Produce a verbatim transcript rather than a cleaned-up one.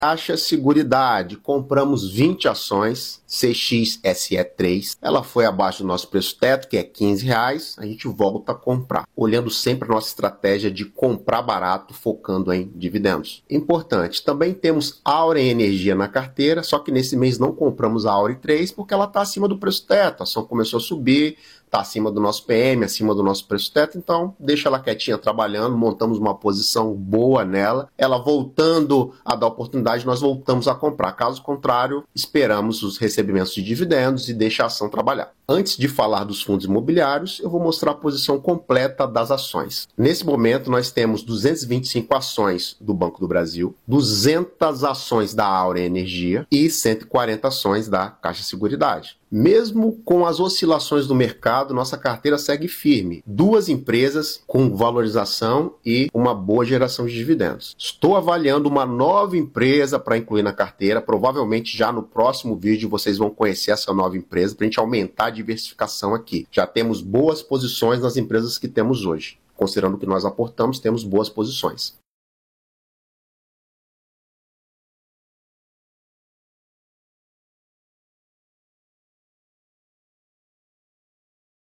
Caixa Seguridade, compramos vinte ações, C X S E três, ela foi abaixo do nosso preço teto, que é quinze reais, a gente volta a comprar, olhando sempre a nossa estratégia de comprar barato, focando em dividendos. Importante, também temos Auren Energia na carteira, só que nesse mês não compramos a Auren três porque ela está acima do preço teto, a ação começou a subir, está acima do nosso P M, acima do nosso preço teto, então deixa ela quietinha trabalhando, montamos uma posição boa nela, ela voltando a dar oportunidade, nós voltamos a comprar, caso contrário, esperamos os recebimentos de dividendos e deixa a ação trabalhar. Antes de falar dos fundos imobiliários, eu vou mostrar a posição completa das ações. Nesse momento, nós temos duzentas e vinte e cinco ações do Banco do Brasil, duzentas ações da Auren Energia e cento e quarenta ações da Caixa Seguridade. Mesmo com as oscilações do mercado, nossa carteira segue firme. Duas empresas com valorização e uma boa geração de dividendos. Estou avaliando uma nova empresa para incluir na carteira. Provavelmente já no próximo vídeo vocês vão conhecer essa nova empresa para a gente aumentar a diversificação aqui. Já temos boas posições nas empresas que temos hoje. Considerando que nós aportamos, temos boas posições.